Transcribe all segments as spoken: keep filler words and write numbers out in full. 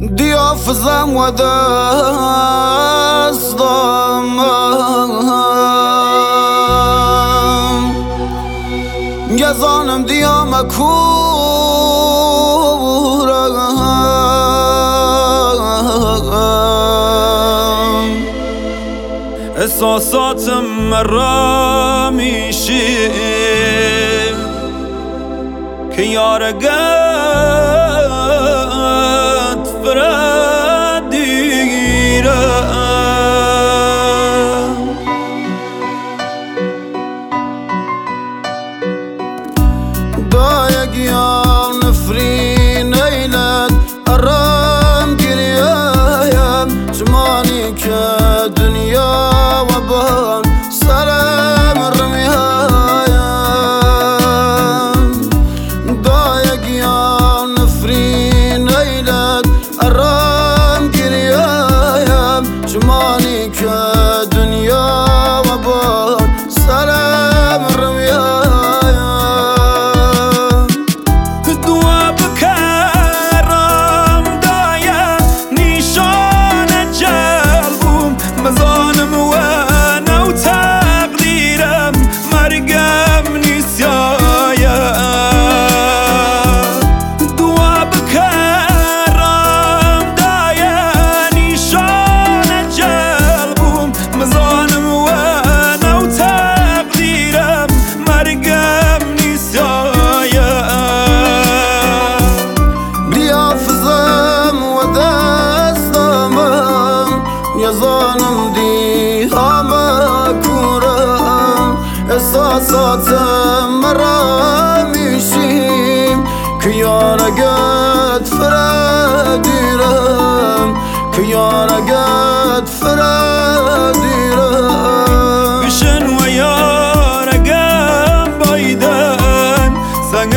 دیافزم و دستم گزانم دیام کورم احساساتم مرا میشه که یارگت فردیرم دایگیان نفرین ایلت ارام گریایم زمانی که دنیا و بان سرم رمیایم دایگیان نفرین ایلت ارام گریایم زمانی که دنیا و بان سرم رمیایم یزانم دی همه کورم احساساتم مرا میشیم که یارگت فردیرم که یارگت فردیرم بشن و یارگم بایدن سنگ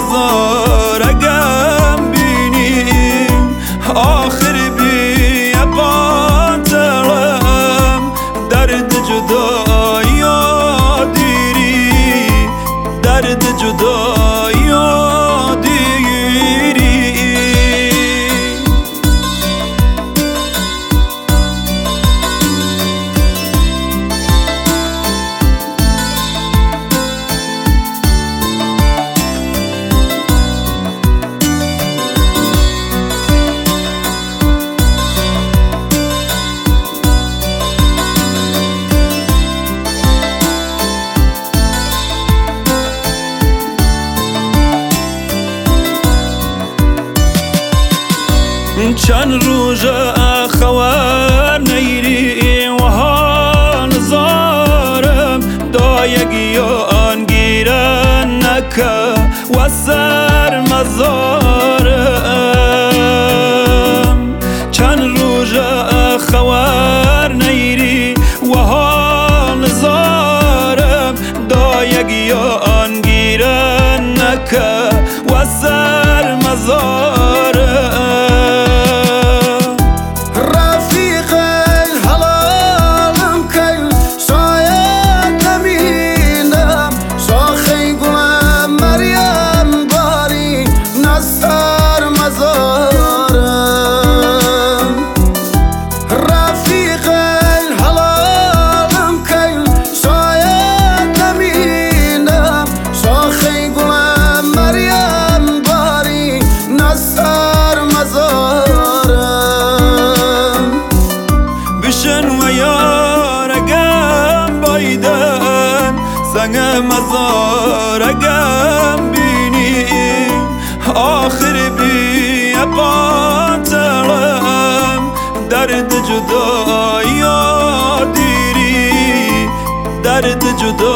مزارگم بینیم آخر جدایی دیری درد جدایی دیری چند روز خوار نیری و ها نزارم دایگی آن گیرن نکه و سر مزارم چند روز خوار نیری و ها نزارم دایگی آن گیرن نکه و سر مزارم سنگ مزارگم بینیم آخر بی قاتلم درد جدایی دیری درد جدایی